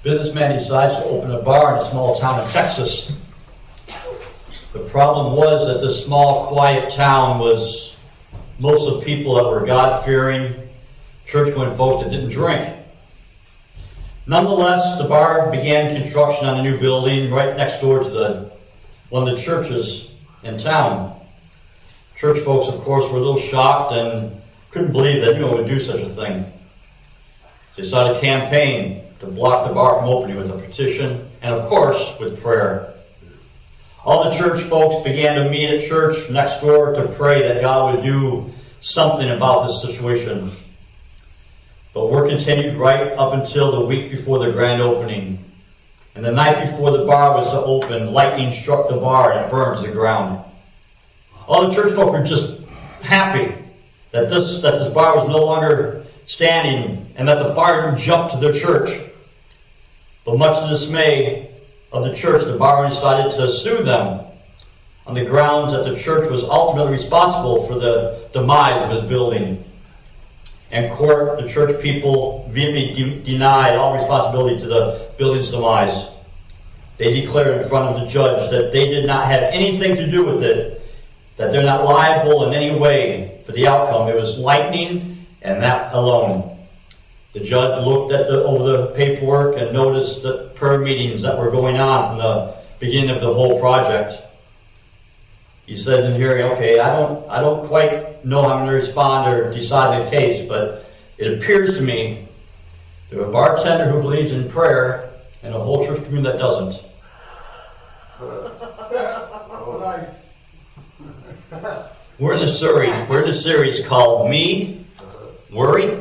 businessman decides to open a bar in a small town in Texas. The problem was that this small, quiet town was most of the people that were God-fearing, church-going folks that didn't drink. Nonetheless, the bar began construction on a new building right next door to one of the churches in town. Church folks, of course, were a little shocked and couldn't believe that anyone would do such a thing. They started a campaign to block the bar from opening with a petition and, of course, with prayer. All the church folks began to meet at church next door to pray that God would do something about this situation. But work continued right up until the week before the grand opening. And the night before the bar was to open, lightning struck the bar and it burned to the ground. All the church folk were just happy that this bar was no longer standing and that the fire jumped to their church. But much to the dismay of the church, the bar decided to sue them on the grounds that the church was ultimately responsible for the demise of his building. In court, the church people vehemently denied all responsibility to the building's demise. They declared in front of the judge that they did not have anything to do with it, that they're not liable in any way for the outcome. It was lightning and that alone. The judge looked at over the paperwork and noticed the prayer meetings that were going on from the beginning of the whole project. He said in the hearing, okay, I don't quite know how I'm going to respond or decide the case, but it appears to me there's a bartender who believes in prayer and a whole church community that doesn't. Oh, nice. We're in a series called Me, Worry.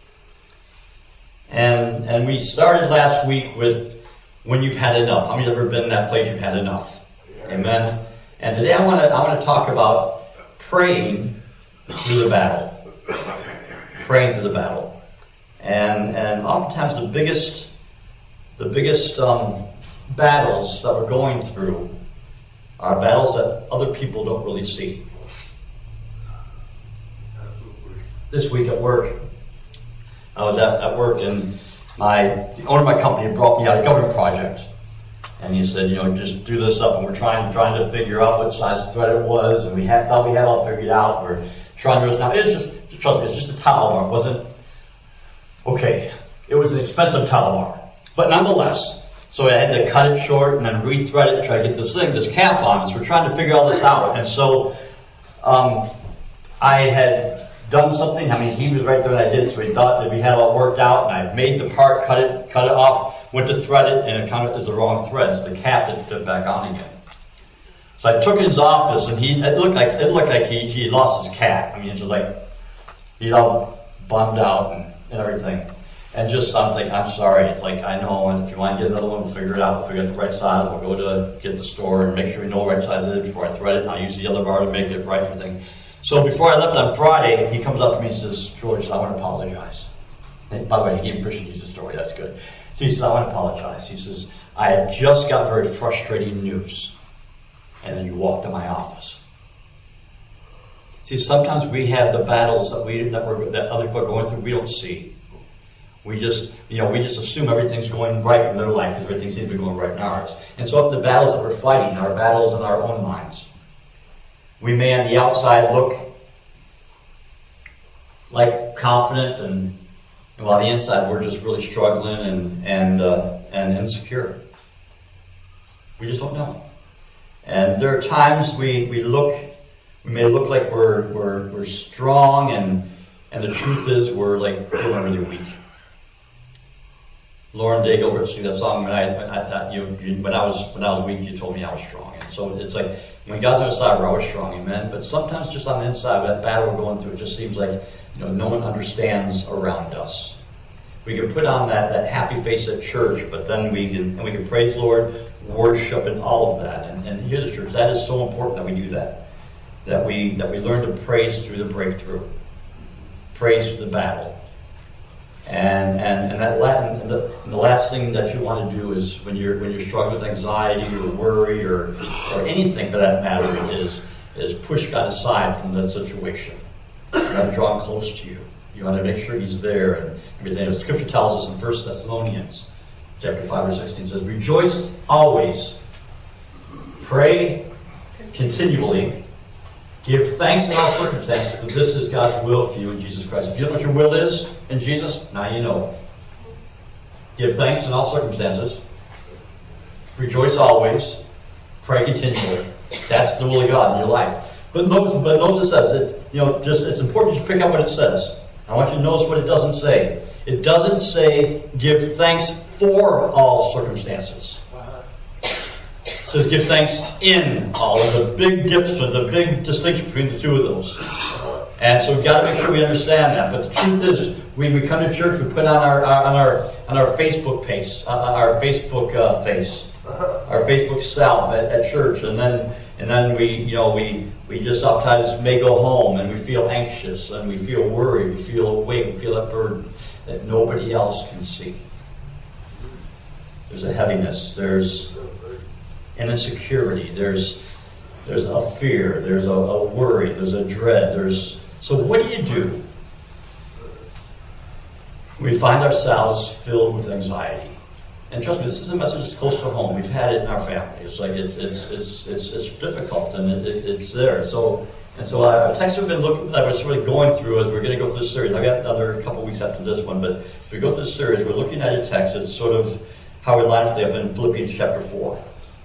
And we started last week with when you've had enough. How many have ever been in that place you've had enough? Yeah. Amen. And today I want to talk about praying through the battle. Praying through the battle. And oftentimes the biggest battles that we're going through are battles that other people don't really see. This week at work, I was at work and the owner of my company brought me out a government project. And he said, just do this up, and we're trying to figure out what size thread it was, and thought we had it all figured out. We're trying to do this now. Trust me, it's just a towel bar. It wasn't, okay, it was an expensive towel bar. But nonetheless, so I had to cut it short and then re-thread it and try to get this cap on. So we're trying to figure all this out. And so, I had done something. He was right there when I did it, so he thought that we had it all worked out, and I made the part, cut it off, went to thread it, and it kind of is the wrong thread, so the cap didn't fit back on again. So I took it in his office, and it looked like he lost his cap. It's just like he's all bummed out and everything. And I'm thinking, I'm sorry. It's like, I know, and if you want to get another one, we'll figure it out. We'll figure out the right size. We'll go to get the store and make sure we know the right size it is before I thread it. And I'll use the other bar to make it right, everything. So before I left on Friday, he comes up to me and says, George, I want to apologize. And by the way, he gave permission to use the story. That's good. So he says, I want to apologize. He says, I had just got very frustrating news. And then you walked to my office. See, sometimes we have the battles that other people are going through we don't see. We just assume everything's going right in their life because everything seems to be going right in ours. And so the battles that we're fighting are battles in our own minds. We may on the outside look like confident and while on the inside we're just really struggling and insecure. We just don't know. And there are times we may look like we're strong and the truth is we're really weak. Lauren Daigle sing that song when I was weak, you told me I was strong. And so it's like when God's on our side, we're always strong, amen. But sometimes just on the inside, that battle we're going through, it just seems like no one understands around us. We can put on that happy face at church, but then we can praise the Lord, worship, and all of that. And here's the church. That is so important that we do that. That we learn to praise through the breakthrough, praise through the battle. And the last thing that you want to do is when you're struggling with anxiety or worry or anything for that matter is push God aside from that situation. You want to draw him close to you. You want to make sure he's there and everything. The scripture tells us in 1 Thessalonians chapter 5 verse 16 says, rejoice always, pray continually, give thanks in all circumstances, for this is God's will for you in Jesus Christ. If you don't know what your will is in Jesus, now you know. Give thanks in all circumstances, rejoice always, pray continually. That's the will of God in your life. But notice it says that, it's important to pick up what it says. I want you to notice what it doesn't say. It doesn't say give thanks for all circumstances. It says give thanks in all. There's a big difference, a big distinction between the two of those. And so we've got to make sure we understand that. But the truth is, we come to church, we put on our Facebook page, our Facebook face, our Facebook self at church, and then we just sometimes may go home and we feel anxious and we feel worried, we feel weight, we feel that burden that nobody else can see. There's a heaviness, there's an insecurity, there's a fear, there's a worry, there's a dread, so what do? We find ourselves filled with anxiety. And trust me, this is a message that's close to home. We've had it in our family. It's like it's difficult and it's there. So a text we've been I was really going through as we're going to go through this series. I've got another couple weeks after this one, but as we go through this series, we're looking at a text. It's sort of how we line it up in Philippians chapter 4.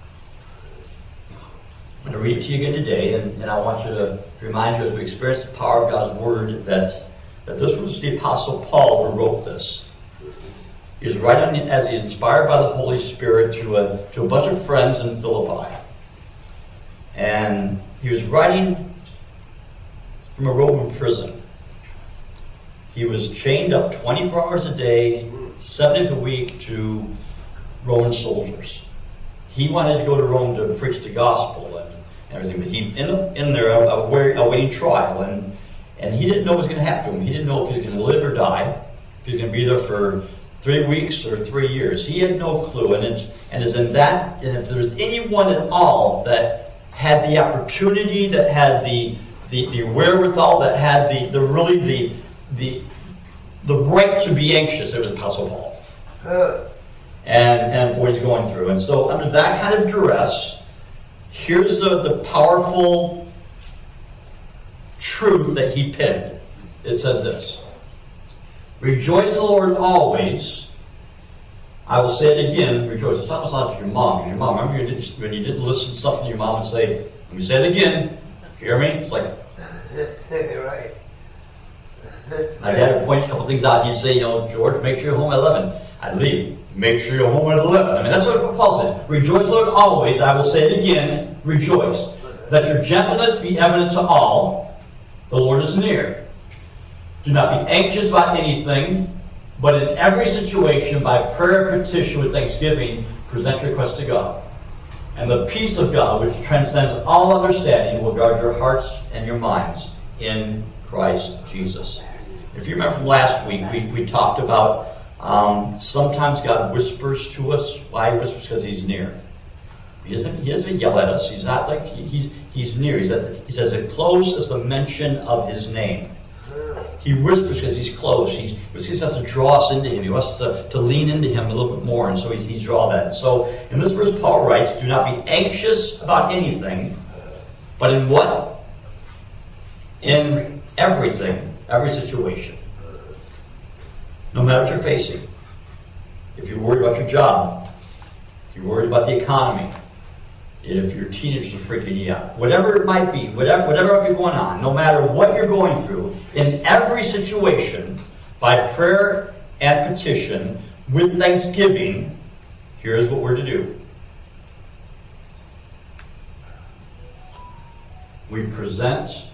I'm going to read it to you again today, and I want you to remind you as we experience the power of God's Word that this was the Apostle Paul who wrote this. He was writing as he inspired by the Holy Spirit to a bunch of friends in Philippi. And he was writing from a Roman prison. He was chained up 24 hours a day, 7 days a week to Roman soldiers. He wanted to go to Rome to preach the gospel and everything, but he ended up in there awaiting trial, and he didn't know what was going to happen to him. He didn't know if he was going to live or die, if he was going to be there for 3 weeks or 3 years. He had no clue, and if there was anyone at all that had the opportunity, that had the wherewithal, that had the right to be anxious, it was Apostle Paul. And what he's going through. And so under that kind of duress, here's the powerful truth that he penned. It said this: rejoice in the Lord always. I will say it again, rejoice. It's almost like your mom. Because your mom, remember when you didn't listen to something, your mom would say, let me say it again. Hear me? It's like, right. My dad would point a couple things out. He'd say, George, make sure you're home at 11. I'd leave. Make sure you're home at 11. I mean, that's what Paul said. Rejoice, Lord, always. I will say it again. Rejoice. Let your gentleness be evident to all. The Lord is near. Do not be anxious about anything, but in every situation, by prayer and petition with thanksgiving, present your request to God. And the peace of God, which transcends all understanding, will guard your hearts and your minds in Christ Jesus. If you remember from last week, we talked about sometimes God whispers to us. Why he whispers? Because he's near. He doesn't yell at us. He's not like he's near. He's as close as the mention of his name. He whispers because he's close. He wants to draw us into him. He wants to lean into him a little bit more, and so he's draw that. So in this verse, Paul writes, "Do not be anxious about anything, but in what? In everything, every situation. No matter what you're facing. If you're worried about your job, if you're worried about the economy, if your teenagers are freaking you out, whatever it might be, whatever might be going on, no matter what you're going through, in every situation, by prayer and petition, with thanksgiving, here's what we're to do. We present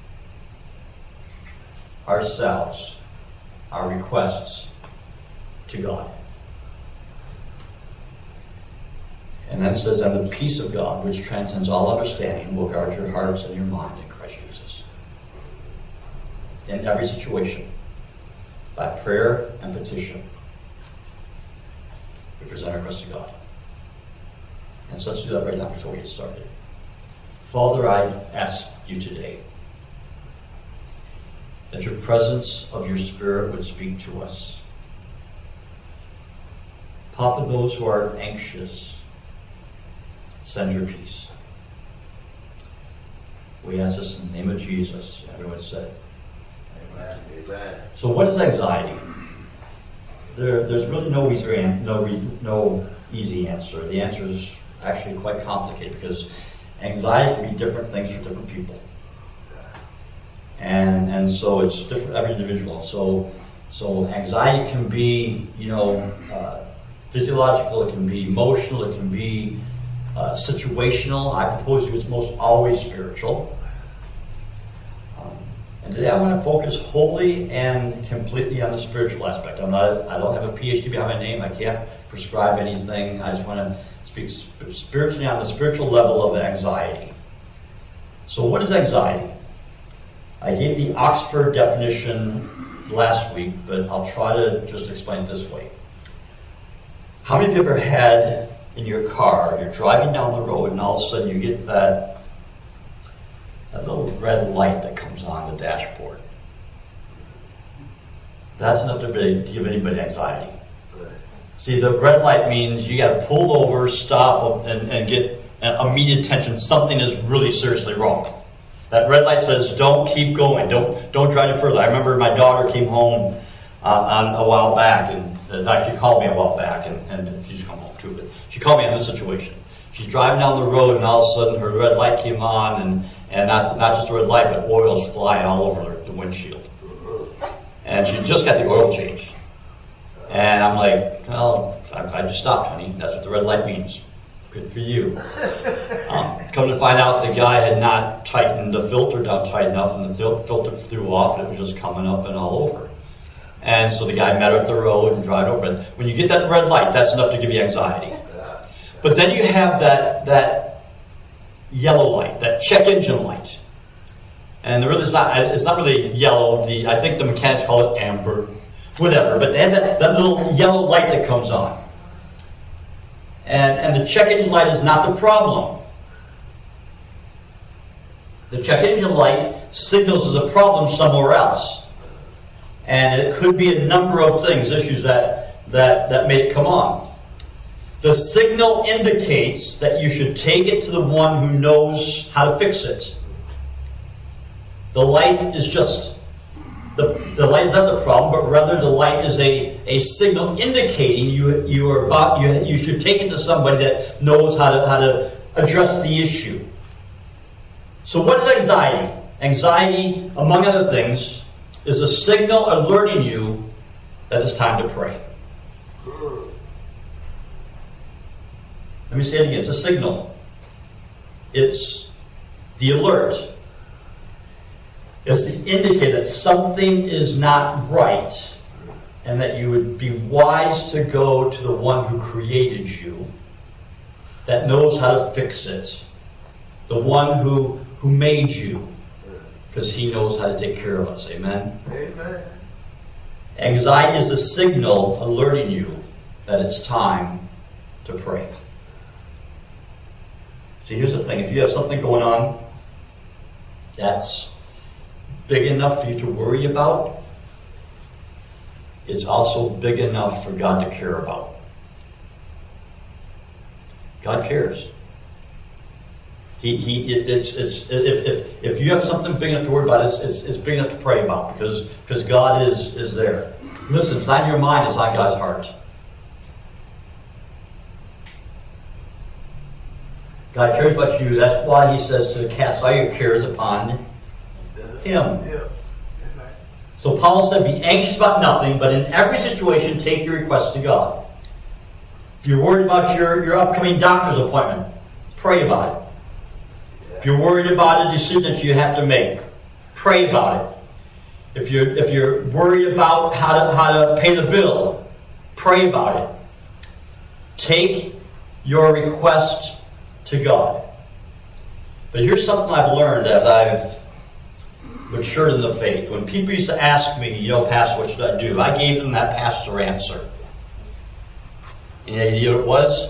ourselves, our requests, to God. And then it says, and the peace of God, which transcends all understanding, will guard your hearts and your mind in Christ Jesus. In every situation, by prayer and petition, we present our requests to God. And so let's do that right now before we get started. Father, I ask you today that your presence of your Spirit would speak to us Comfort those who are anxious. Send your peace. We ask this in the name of Jesus. Everyone said. Amen. Amen. So what is anxiety? There's really no easy answer. The answer is actually quite complicated because anxiety can be different things for different people. And so it's different every individual. So anxiety can be, physiological, it can be emotional, it can be situational. I propose to you it's most always spiritual. And today I want to focus wholly and completely on the spiritual aspect. I don't have a PhD behind my name. I can't prescribe anything. I just want to speak spiritually on the spiritual level of anxiety. So what is anxiety? I gave the Oxford definition last week, but I'll try to just explain it this way. How many of you ever had in your car, you're driving down the road and all of a sudden you get that little red light that comes on the dashboard? That's enough to give anybody anxiety. See, the red light means you got to pull over, stop, and get immediate attention. Something is really seriously wrong. That red light says, don't keep going. Don't drive it further. I remember my daughter came home on a while back, and actually called me a while back, and she's come home too, but she called me on this situation. She's driving down the road, and all of a sudden her red light came on, and not just a red light, but oil's flying all over the windshield. And she just got the oil changed. And I'm like, well, I just stopped, honey. That's what the red light means. Good for you. Come to find out, the guy had not tightened the filter down tight enough, and the filter flew off, and it was just coming up and all over. And so the guy met her at the road and drove over. And when you get that red light, that's enough to give you anxiety. But then you have that yellow light, that check engine light. And it's not really yellow. I think the mechanics call it amber, whatever. But they have that little yellow light that comes on. And the check engine light is not the problem. The check engine light signals there's a problem somewhere else. And it could be a number of things, issues that may come on. The signal indicates that you should take it to the one who knows how to fix it. The light is just, the light is not the problem, but rather the light is a signal indicating you should take it to somebody that knows how to address the issue. So what's anxiety? Anxiety, among other things, is a signal alerting you that it's time to pray. Let me say it again. It's a signal. It's the alert. It's the indicator that something is not right and that you would be wise to go to the one who created you, that knows how to fix it, the one who made you, because he knows how to take care of us. Amen? Amen. Anxiety is a signal alerting you that it's time to pray. See, here's the thing. If you have something going on that's big enough for you to worry about, it's also big enough for God to care about. God cares. If you have something big enough to worry about, it's big enough to pray about because God is there. Listen, it's on your mind, it's on God's heart. God cares about you. That's why he says to cast all your cares upon him. So Paul said, be anxious about nothing, but in every situation, take your requests to God. If you're worried about your upcoming doctor's appointment, pray about it. If you're worried about a decision that you have to make, pray about it. If you're worried about how to pay the bill, pray about it. Take your request to God. But here's something I've learned as I've matured in the faith. When people used to ask me, Pastor, what should I do? I gave them that pastor answer. Any idea what it was?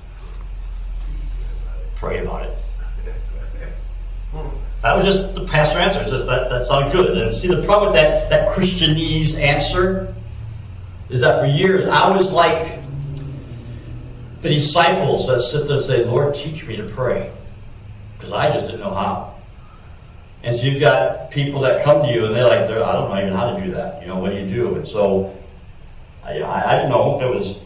Pray about it. That was just the pastor answer. It's just that sounded good. And see, the problem with that Christianese answer is that for years I was like the disciples that sit there and say, Lord, teach me to pray. Because I just didn't know how. And so you've got people that come to you and they're like, I don't know even how to do that. You know, what do you do? And so I didn't know if there was,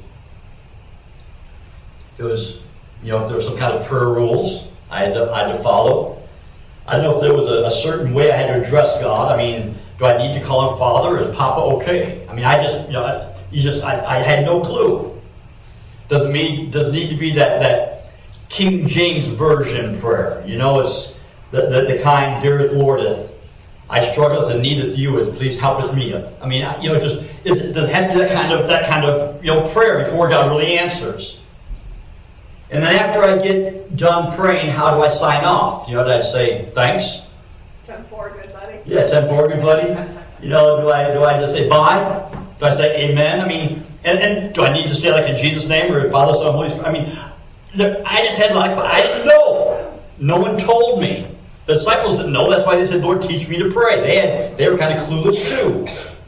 you know, if there was some kind of prayer rules I had to follow. I don't know if there was a certain way I had to address God. I mean, do I need to call him Father? Is Papa okay? I mean, I had no clue. Does it need to be that King James Version prayer? You know, it's the kind, dearest Lordeth, I struggleth and needeth you, as please helpeth me. I mean, you know, does it have to be that kind of you know prayer before God really answers? And then after I get done praying, how do I sign off? You know, do I say thanks? 10-4, good buddy. Yeah, 10-4, good buddy. You know, do I just say bye? Do I say amen? I mean, and do I need to say like in Jesus' name or Father, Son, Holy Spirit? I mean, I just had I didn't know. No one told me. The disciples didn't know. That's why they said, Lord, teach me to pray. They were kind of clueless too.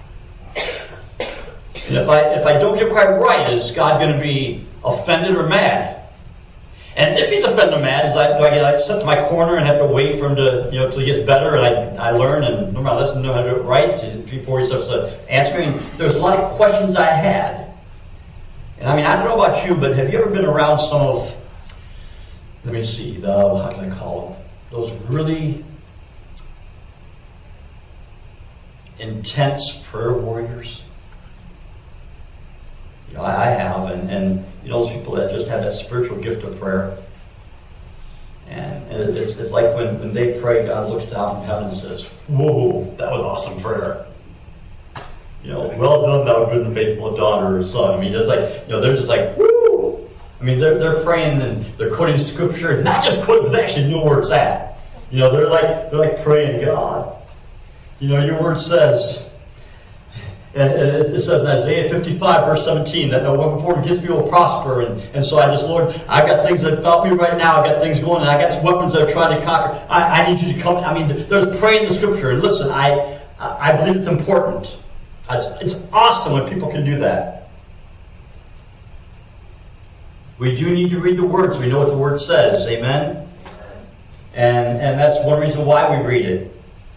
And if I don't get quite right, is God going to be offended or mad? And if he's offended or mad, do I get like sent to my corner and have to wait for him to, you know, till he gets better and I learn and learn my lesson, know how to do it right before he starts answering? There's a lot of questions I had. And I mean, I don't know about you, but have you ever been around some of, let me see, how can I call them? Those really intense prayer warriors? You know, I have, and you know, those people that just have that spiritual gift of prayer. And it's like when they pray, God looks down from heaven and says, whoa, that was awesome prayer. You know, well done, thou good and faithful daughter or son. I mean, it's like, you know, they're just like, woo! I mean, they're praying and they're quoting scripture, not just quoting, but they actually know where it's at. You know, they're like praying God. You know, your word says, it says in Isaiah 55 verse 17 that no weapon formed against me will prosper. And so I just, Lord, I've got things that about me right now. I've got things going and I got some weapons that are trying to conquer. I need you to come. I mean, there's praying the scripture. And listen, I believe it's important. It's awesome when people can do that. We do need to read the word so we know what the word says. Amen? And that's one reason why we read it.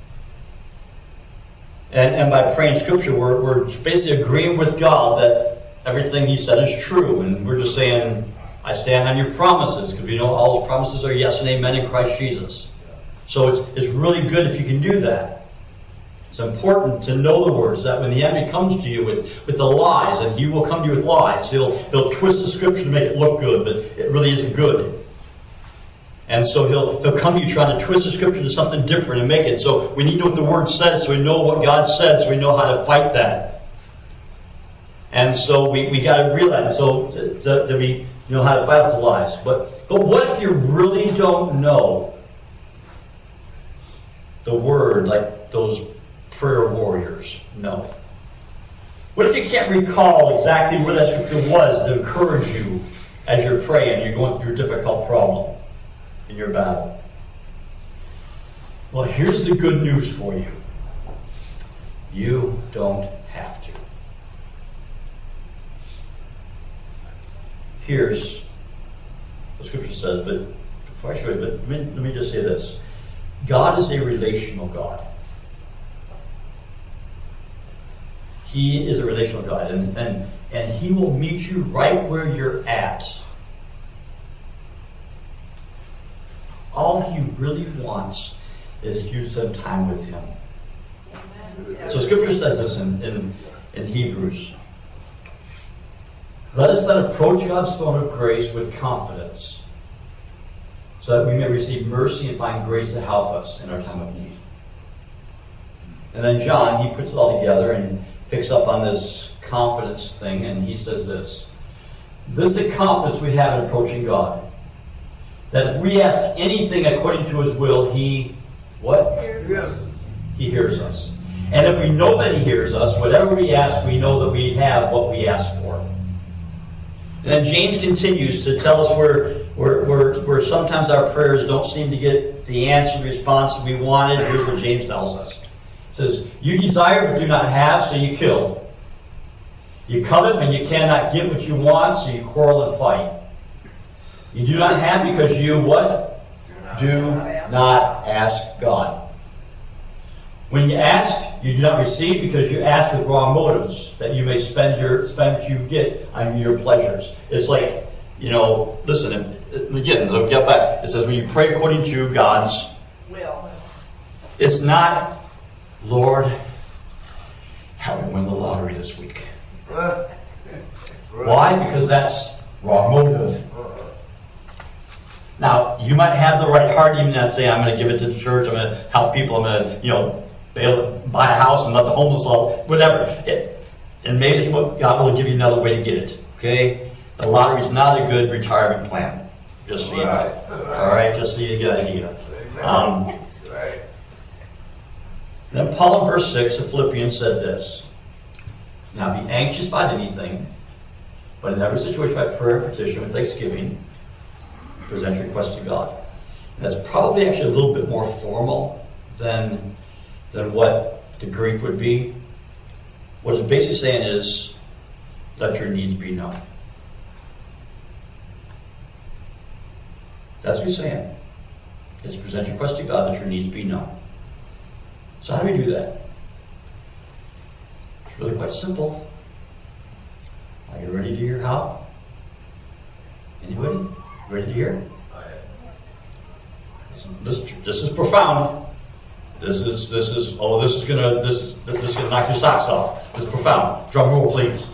And by praying scripture, we're basically agreeing with God that everything he said is true. And we're just saying, I stand on your promises, because we know all his promises are yes and amen in Christ Jesus. So it's really good if you can do that. It's important to know the words, that when the enemy comes to you with the lies, and he will come to you with lies, he'll twist the scripture to make it look good, but it really isn't good. And so he'll come to you trying to twist the scripture to something different and make it. So we need to know what the word says, so we know what God said, so we know how to fight that. And so we got to realize, so to be, you know, how to fight with the lies. But what if you really don't know the word like those prayer warriors know? What if you can't recall exactly where that scripture was to encourage you as you're praying, you're going through a difficult problem in your battle? Well, here's the good news for you. You don't have to. Here's what Scripture says, but before I show you, but let me just say this. God is a relational God. He is a relational God, and he will meet you right where you're at. All he really wants is you to spend time with him. Amen. So Scripture says this in Hebrews. Let us then approach God's throne of grace with confidence, so that we may receive mercy and find grace to help us in our time of need. And then John, he puts it all together and picks up on this confidence thing, and he says this. This is the confidence we have in approaching God. That if we ask anything according to his will, he, what? He hears us. And if we know that he hears us, whatever we ask, we know that we have what we ask for. And then James continues to tell us where sometimes our prayers don't seem to get the answer, response we wanted. Here's what James tells us. It says, you desire but do not have, so you kill. You covet when you cannot get what you want, so you quarrel and fight. You do not have because you what? Do not ask God. When you ask, you do not receive because you ask with wrong motives, that you may spend what you get on your pleasures. It's like, listen, again, so get back. It says when you pray according to God's Will. It's not, Lord, help me win the lottery this week. Why? Because that's wrong motive. Now, you might have the right heart, even not say, I'm going to give it to the church, I'm going to help people, I'm going to, buy a house and let the homeless out, whatever. And maybe God will give you another way to get it. Okay? The lottery is not a good retirement plan. Just so you know. All right? Just so you get an idea. Then Paul in verse 6 of Philippians said this. Now be anxious about anything, but in every situation by prayer and petition with thanksgiving, present your request to God. And that's probably actually a little bit more formal than what the Greek would be. What it's basically saying is, let your needs be known. That's what he's saying. Is present your request to God that your needs be known. So how do we do that? It's really quite simple. Are you ready to hear how? Anybody? Ready to hear? This is profound. This is gonna knock your socks off. This is profound. Drum roll, please.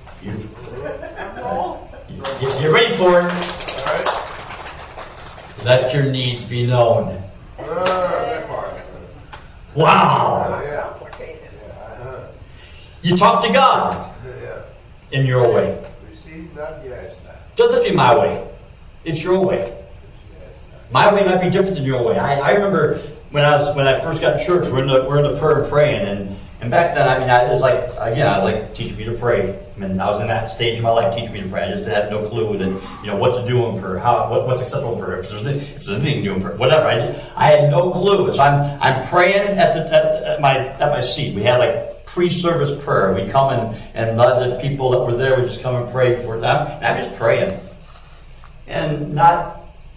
Get ready for it. All right. Let your needs be known. That part. Wow. Yeah. Complicated. You talk to God in your way. Receive not the ask not. Doesn't be my way. It's your way. My way might be different than your way. I remember when I first got in church, we're in the prayer and praying, and back then, I was like, teach me to pray. I was in that stage of my life, teach me to pray. I just had no clue that, what to do in prayer, what's acceptable in prayer, if there's anything to do in prayer, whatever. I had no clue. So I'm praying at my seat. We had like pre-service prayer. We come and let the people that were there would just come and pray for them. And I'm just praying, and not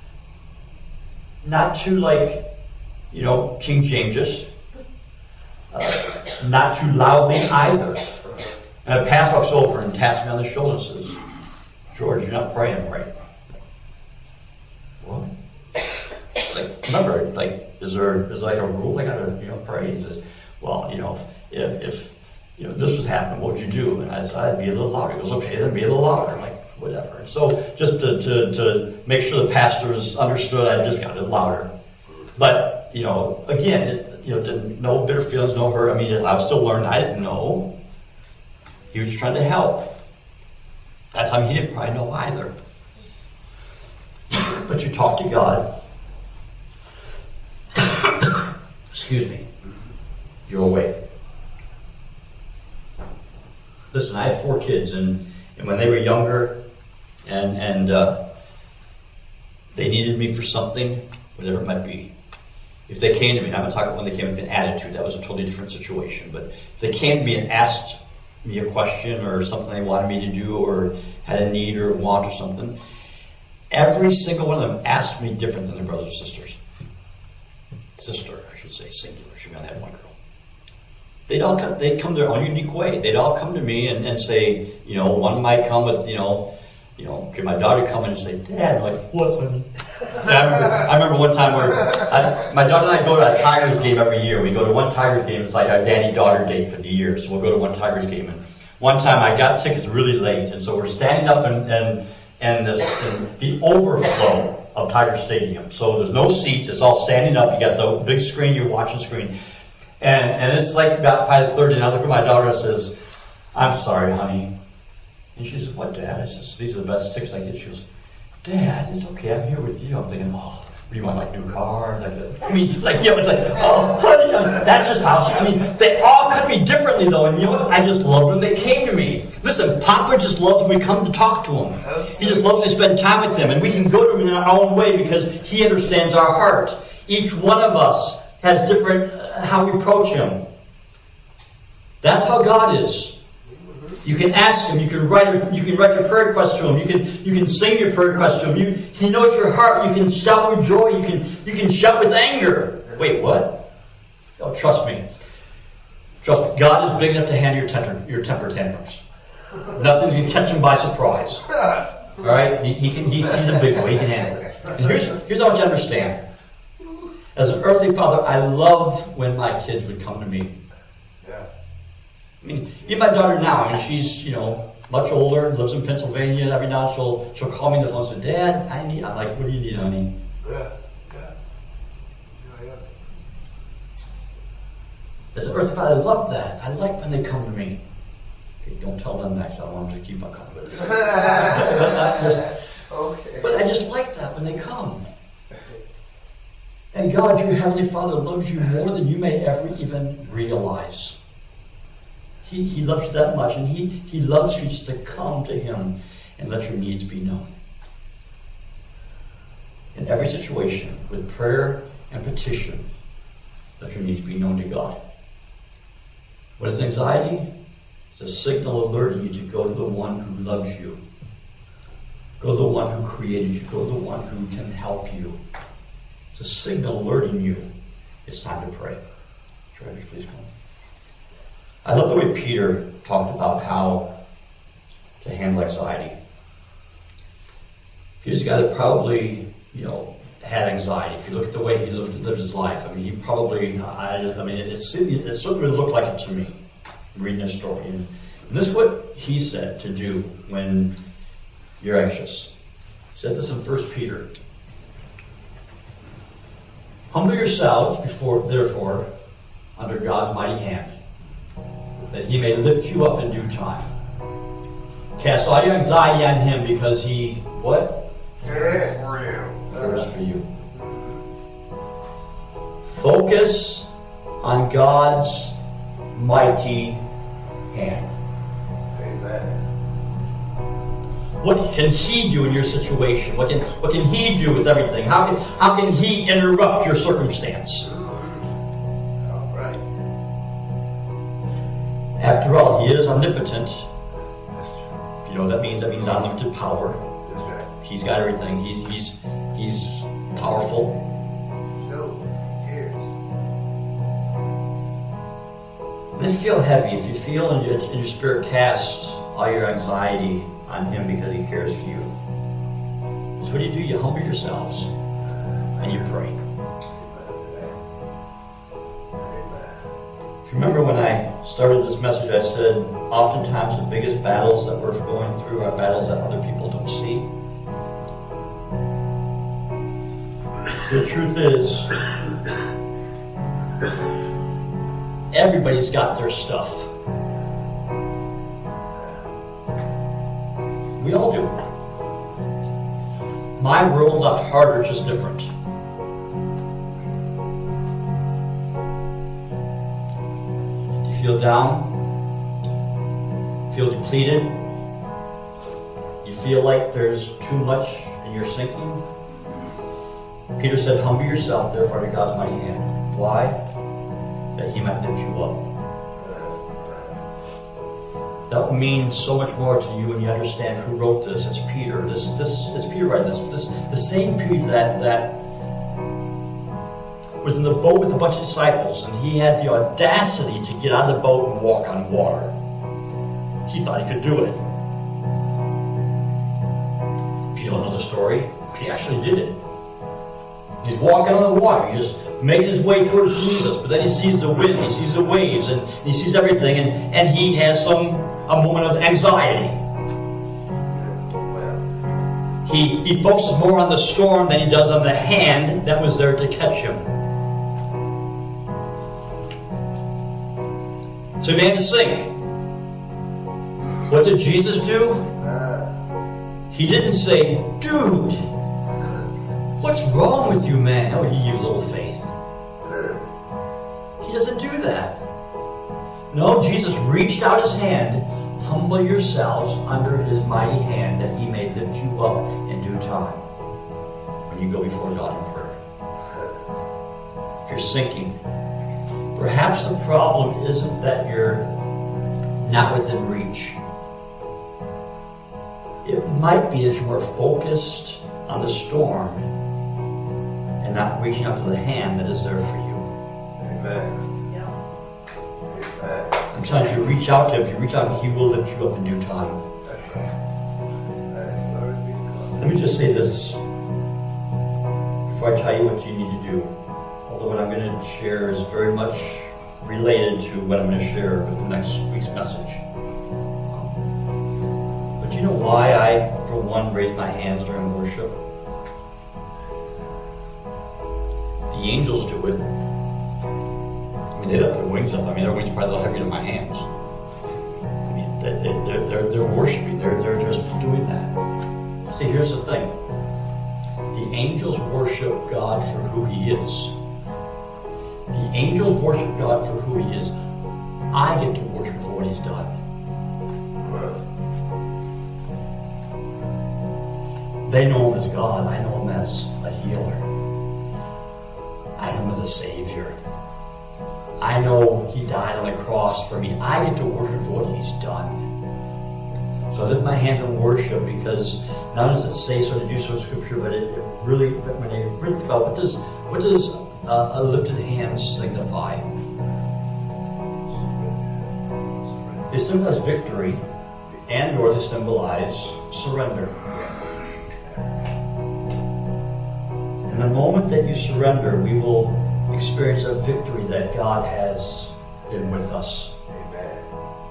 too King James-ish. Not too loudly either. And a pastor walks over and taps me on the shoulder and says, George, you're not praying right. What? Remember, is there a rule I gotta, pray? He says, well, if this was happening, what would you do? And I said, I'd be a little louder. He goes, okay, then be a little louder. I'm like, whatever. And so just to make sure the pastor is understood, I just got it louder. But, again, no bitter feelings, no hurt. I was still learning. I didn't know. He was trying to help. That time he didn't probably know either. But you talk to God. Excuse me. Your way. Listen, I had 4 kids, and when they were younger, and they needed me for something, whatever it might be. If they came to me, I'm not talking about when they came with an attitude, that was a totally different situation, but if they came to me and asked me a question or something they wanted me to do or had a need or a want or something, every single one of them asked me different than their brothers or sisters. Sister, I should say, singular. She only had one girl. They'd come their own unique way. They'd all come to me and say, one might come with, could my daughter come in and say, Dad, I'm like, what, honey? I remember one time where my daughter and I go to a Tigers game every year. We go to one Tigers game. It's like our daddy-daughter date for the year. So we'll go to one Tigers game. And one time I got tickets really late. And so we're standing up in the overflow of Tiger Stadium. So there's no seats. It's all standing up. You got the big screen. You're watching screen. And it's like about by the third. And I look at my daughter and says, I'm sorry, honey. And she says, what, Dad? I says, these are the best tickets I get. She goes, Dad, it's okay. I'm here with you. I'm thinking, what do you want, like new cars? It's like, oh, honey, that's just how, they all cut me differently though. And you know what? I just loved when they came to me. Listen, Papa just loves when we come to talk to him. He just loves to spend time with him. And we can go to him in our own way because he understands our heart. Each one of us has different, how we approach him. That's how God is. You can ask Him. You can write your prayer request to Him. You can sing your prayer request to Him. He knows your heart. You can shout with joy. You can shout with anger. Wait, what? Oh, trust me. Trust me. God is big enough to handle your temper tantrums. Nothing's going to catch Him by surprise. All right? He's a big boy. He can handle it. And here's what I want you to understand. As an earthly father, I love when my kids would come to me. Yeah. I mean, even my daughter now, I mean, she's, much older, lives in Pennsylvania. Every now and then she'll call me on the phone and say, Dad, I'm like, what do you need, honey? Yeah. As an earthly father, I love that. I like when they come to me. Okay, don't tell them next. I want them to keep on coming. But I just like that when they come. And God, your Heavenly Father, loves you more than you may ever even realize. He loves you that much, and He loves you just to come to Him and let your needs be known. In every situation, with prayer and petition, let your needs be known to God. What is anxiety? It's a signal alerting you to go to the one who loves you. Go to the one who created you. Go to the one who can help you. It's a signal alerting you. It's time to pray. Treasures, please come. I love the way Peter talked about how to handle anxiety. Peter's a guy that probably, had anxiety. If you look at the way he lived his life, I mean, he probably, it certainly looked like it to me, reading his story. And this is what he said to do when you're anxious. He said this in 1 Peter. Humble yourselves therefore, under God's mighty hand, that He may lift you up in due time. Cast all your anxiety on Him because He, what? Cares for you. Cares for you. Focus on God's mighty hand. Amen. What can He do in your situation? What can He do with everything? How can He interrupt your circumstance? All right. After all, He is omnipotent. That's true. If you know what that means unlimited power. That's right. He's got everything. He's powerful. So, here's. When you feel heavy, if you feel in your spirit, cast all your anxiety on Him because He cares for you. So what do? You humble yourselves and you pray. If you remember when I started this message, I said oftentimes the biggest battles that we're going through are battles that other people don't see. The truth is, everybody's got their stuff. We all do. My world's not harder, just different. Do you feel down? Feel depleted? You feel like there's too much and you're sinking? Peter said, humble yourself, therefore, to God's mighty hand. Why? That He might lift you up. That will mean so much more to you when you understand who wrote this. It's Peter. It's Peter writing this. The same Peter that was in the boat with a bunch of disciples, and he had the audacity to get out of the boat and walk on water. He thought he could do it. If you don't know the story, he actually did it. He's walking on the water. He's just making his way towards Jesus. But then he sees the wind, he sees the waves, and he sees everything. And he has a moment of anxiety. He focuses more on the storm than he does on the hand that was there to catch him. So he began to sink. What did Jesus do? He didn't say, dude, what's wrong with you, man? Oh, you little faith. He doesn't do that. No, Jesus reached out His hand. Humble yourselves under His mighty hand that He may lift you up in due time when you go before God in prayer. If you're sinking, perhaps the problem isn't that you're not within reach. might be that you're more focused on the storm and not reaching out to the hand that is there for you. Amen. Yeah. Amen. I'm telling you, if you reach out to him, if you reach out, he will lift you up in due time. That's right. Amen. Glory be to God. Let me just say this before I tell you what you need to do. Although what I'm going to share is very much related to what I'm going to share with the next week's message. But you know why I, for one, raise my hands during worship? The angels do it. I mean, they lift their wings up. I mean, their wings are probably a little heavier than my hands. I mean, they're worshiping. They're just doing that. See, here's the thing. The angels worship God for who He is. The angels worship God for who He is. I get to worship for what He's done. They know Him as God. I know Him as a healer. I know Him as a Savior. I know He died on the cross for me. I get to worship for what He's done. So I lift my hands in worship because not only does it say so to do so in Scripture, but it really, when you really think about what does a lifted hand signify? They symbolize victory, and or they symbolize surrender. And the moment that you surrender, we will experience a victory that God has been with us. Amen.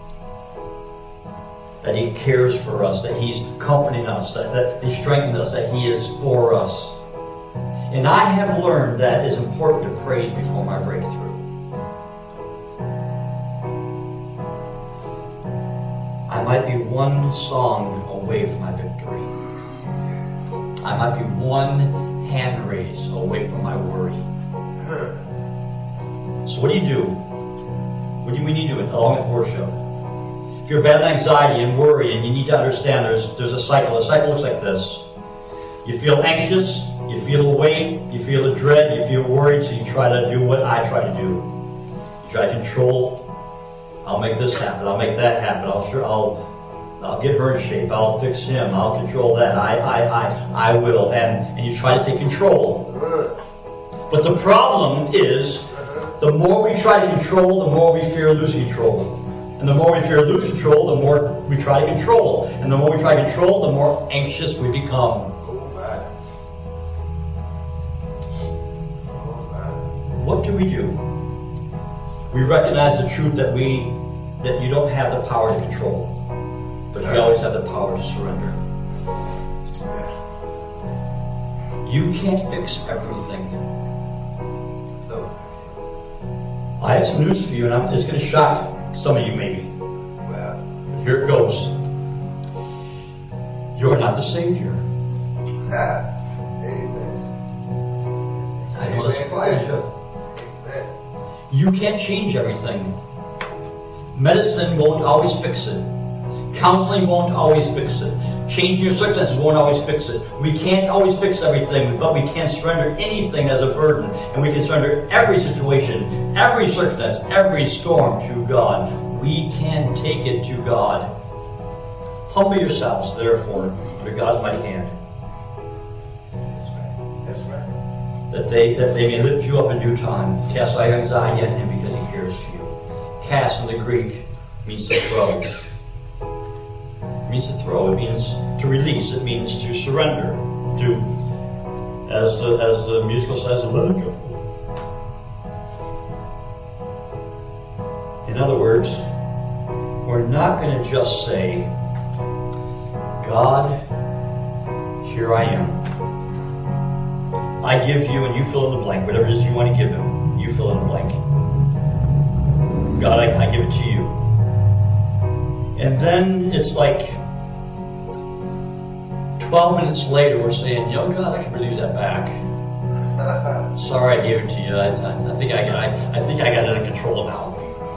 That He cares for us, that He's comforting us, that He strengthens us, that He is for us. And I have learned that it's important to praise before my breakthrough. I might be one song away from my victory. I might be one hand raise away from my worry. So what do you do? What do we need to do along with worship? If you're battling anxiety and worry, and you need to understand there's a cycle. A cycle looks like this. You feel anxious, you feel a weight, you feel a dread, you feel worried, so you try to do what I try to do. You try to control. I'll make this happen. I'll make that happen. I'll get her in shape. I'll fix him. I'll control that. I will. And you try to take control. But the problem is, the more we try to control, the more we fear losing control. And the more we fear losing control, the more we try to control. And the more we try to control, the more anxious we become. What do? We recognize the truth that you don't have the power to control, but you always have the power to surrender. You can't fix everything. I have some news for you, and it's going to shock some of you maybe. But here it goes. You're not the Savior. Amen. I know that surprises you. You can't change everything. Medicine won't always fix it. Counseling won't always fix it. Changing your circumstances won't always fix it. We can't always fix everything, but we can surrender anything as a burden. And we can surrender every situation, every circumstance, every storm to God. We can take it to God. Humble yourselves, therefore, under God's mighty hand. That's right. That they may lift you up in due time. Cast all your anxiety on Him because He cares for you. Cast in the Greek means to throw. It means to throw. It means to release. It means to surrender. To, as the musical says, let it go. In other words, we're not going to just say, God, here I am. I give you, and you fill in the blank. Whatever it is you want to give Him, you fill in the blank. God, I give it to you. And then it's like 12 minutes later, we're saying, God, I can really use that back. Sorry, I gave it to you. I think I got it under control now.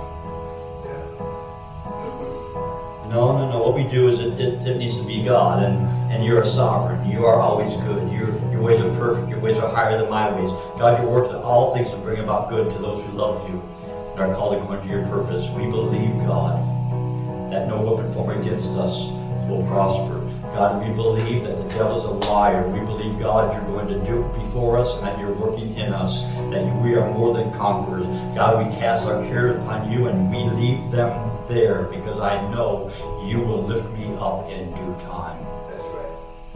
No. What we do is it needs to be God, and you're a sovereign. You are always good. Your ways are perfect. Your ways are higher than my ways. God, you work all things to bring about good to those who love you and are called according to your purpose. We believe, God, that no weapon formed against us will prosper. God, we believe that the devil's a liar. We believe, God, you're going to do it before us and that you're working in us, that we are more than conquerors. God, we cast our cares upon you and we leave them there because I know you will lift me up in due time. That's right.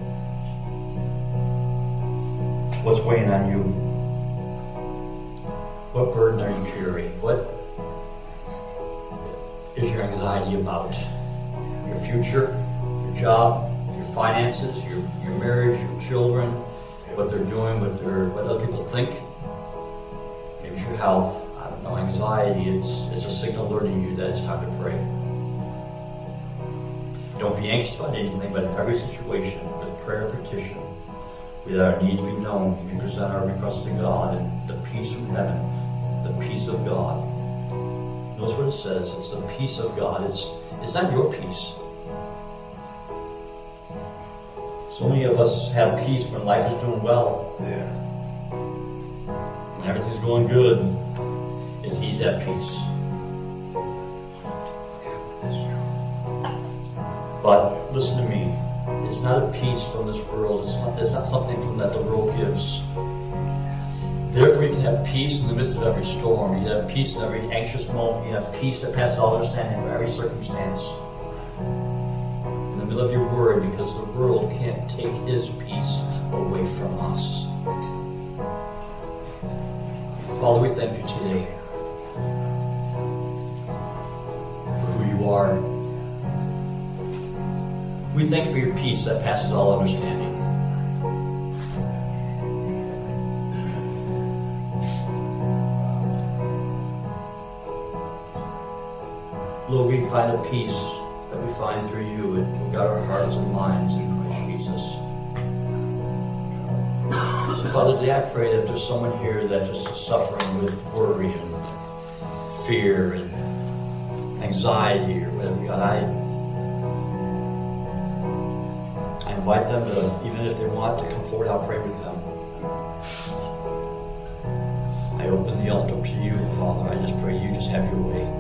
What's weighing on you? What burden are you carrying? What is your anxiety about? Your future, your job, your finances, your marriage, your children, what they're doing, what other people think. Maybe it's your health. I don't know. Anxiety, it's a signal alerting you that it's time to pray. Don't be anxious about anything, but in every situation, with prayer and petition, we let our needs be known. We present our requests to God, and the peace from heaven, the peace of God. Notice what it says. It's the peace of God. It's not your peace. So many of us have peace when life is doing well. Yeah. When everything's going good, it's easy to have peace. But listen to me. It's not a peace from this world. It's not something from that the world gives. Therefore, you can have peace in the midst of every storm. You can have peace in every anxious moment. You can have peace that passes all understanding for every circumstance. In the middle of your worry, because the world can't take his peace away from us. Father, we thank you today for who you are. We thank you for your peace that passes all understanding. Lord, we find a peace that we find through you and will guard our hearts and minds in Christ Jesus. So, Father, today I pray that there's someone here that just is suffering with worry and fear and anxiety or whatever. God, I invite them to, even if they want to come forward, I'll pray with them. I open the altar to you, Father. I just pray you just have your way.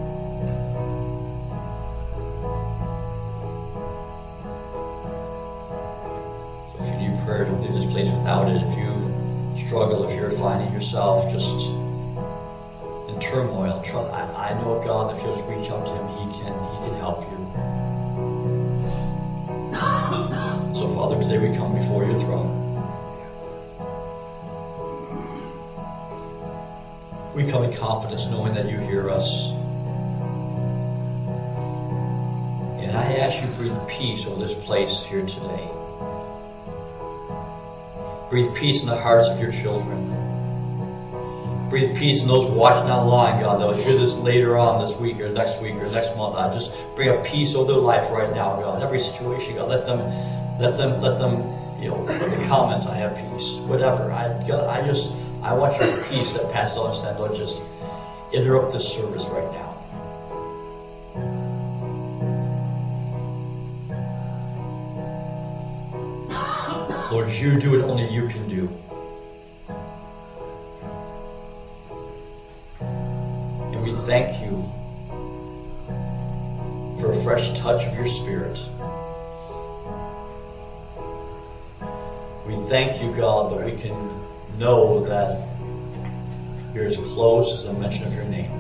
Don't leave this place without it. If you struggle, if you're finding yourself just in turmoil, I know a God that if you'll just reach out to him, he can help you. So, Father, today we come before your throne. We come in confidence knowing that you hear us. And I ask you to breathe peace over this place here today. Breathe peace in the hearts of your children. Breathe peace in those watching online, God, that will hear this later on this week or next month. I just bring a peace over their life right now, God. Every situation, God, let them, put in the comments, I have peace. Whatever. I want your peace that passes all understanding. Lord, just interrupt this service right now. Lord, you do what only you can do. And we thank you for a fresh touch of your Spirit. We thank you, God, that we can know that you're as close as a mention of your name.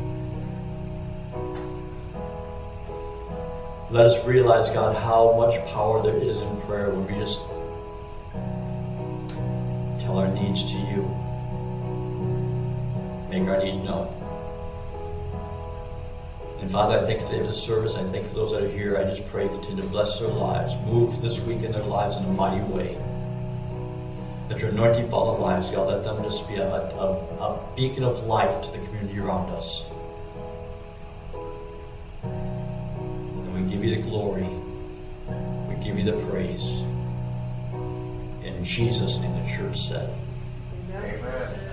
Let us realize, God, how much power there is in prayer when we just tell our needs to you. Make our needs known. And Father, I thank you today for this service. I thank you for those that are here. I just pray continue to bless their lives. Move this week in their lives in a mighty way. Let your anointing fall on their lives, God. Let them just be a beacon of light to the community around us. And we give you the glory. We give you the praise. In Jesus' name, the church said. Amen.